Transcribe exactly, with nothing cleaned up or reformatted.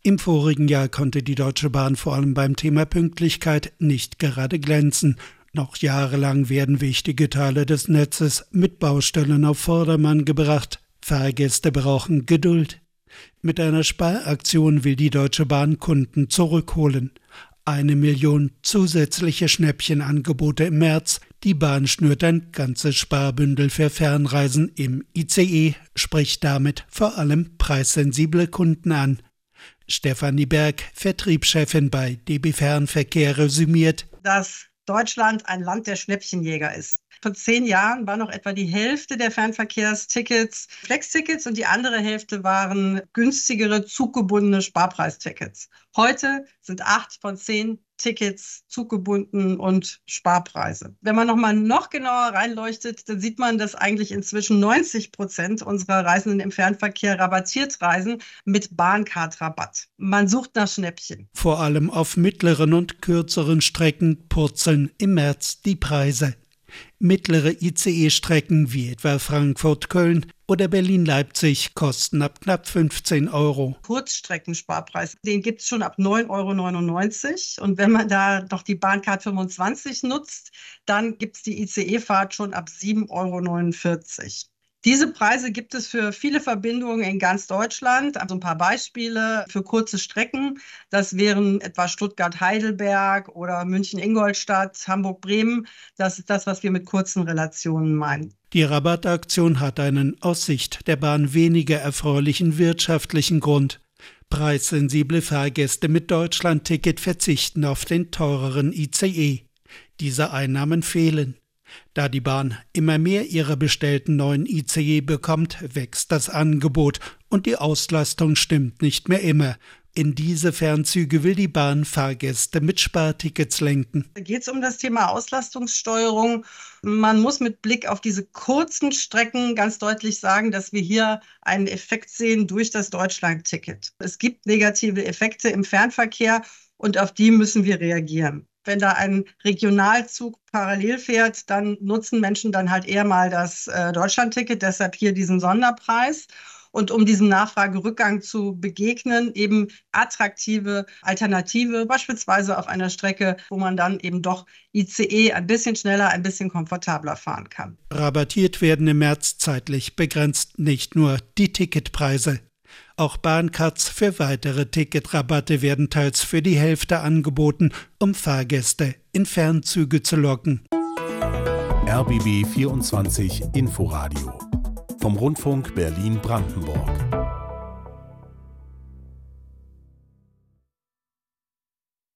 Im vorigen Jahr konnte die Deutsche Bahn vor allem beim Thema Pünktlichkeit nicht gerade glänzen. Noch jahrelang werden wichtige Teile des Netzes mit Baustellen auf Vordermann gebracht. Fahrgäste brauchen Geduld. Mit einer Sparaktion will die Deutsche Bahn Kunden zurückholen. Eine Million zusätzliche Schnäppchenangebote im März. Die Bahn schnürt ein ganzes Sparbündel für Fernreisen im I C E, spricht damit vor allem preissensible Kunden an. Stefanie Berg, Vertriebschefin bei D B Fernverkehr, resümiert, dass Deutschland ein Land der Schnäppchenjäger ist. Vor zehn Jahren war noch etwa die Hälfte der Fernverkehrstickets Flex-Tickets und die andere Hälfte waren günstigere, zuggebundene Sparpreistickets. Heute sind acht von zehn Tickets zuggebunden und Sparpreise. Wenn man nochmal noch genauer reinleuchtet, dann sieht man, dass eigentlich inzwischen neunzig Prozent unserer Reisenden im Fernverkehr rabattiert reisen mit Bahncard-Rabatt. Man sucht nach Schnäppchen. Vor allem auf mittleren und kürzeren Strecken purzeln im März die Preise. Mittlere I C E-Strecken wie etwa Frankfurt-Köln oder Berlin-Leipzig kosten ab knapp fünfzehn Euro. Kurzstreckensparpreis, den gibt es schon ab neun Euro neunundneunzig. Und wenn man da noch die Bahncard fünfundzwanzig nutzt, dann gibt es die I C E-Fahrt schon ab sieben Euro neunundvierzig. Diese Preise gibt es für viele Verbindungen in ganz Deutschland. Also ein paar Beispiele für kurze Strecken. Das wären etwa Stuttgart-Heidelberg oder München-Ingolstadt, Hamburg-Bremen. Das ist das, was wir mit kurzen Relationen meinen. Die Rabattaktion hat einen aus Sicht der Bahn weniger erfreulichen wirtschaftlichen Grund. Preissensible Fahrgäste mit Deutschlandticket verzichten auf den teureren I C E. Diese Einnahmen fehlen. Da die Bahn immer mehr ihrer bestellten neuen I C E bekommt, wächst das Angebot und die Auslastung stimmt nicht mehr immer. In diese Fernzüge will die Bahn Fahrgäste mit Spartickets lenken. Da geht es um das Thema Auslastungssteuerung. Man muss mit Blick auf diese kurzen Strecken ganz deutlich sagen, dass wir hier einen Effekt sehen durch das Deutschlandticket. Es gibt negative Effekte im Fernverkehr und auf die müssen wir reagieren. Wenn da ein Regionalzug parallel fährt, dann nutzen Menschen dann halt eher mal das äh, Deutschlandticket, deshalb hier diesen Sonderpreis. Und um diesem Nachfragerückgang zu begegnen, eben attraktive Alternative, beispielsweise auf einer Strecke, wo man dann eben doch I C E ein bisschen schneller, ein bisschen komfortabler fahren kann. Rabattiert werden im März zeitlich begrenzt nicht nur die Ticketpreise. Auch Bahncards für weitere Ticketrabatte werden teils für die Hälfte angeboten, um Fahrgäste in Fernzüge zu locken. R B B vierundzwanzig Inforadio vom Rundfunk Berlin-Brandenburg.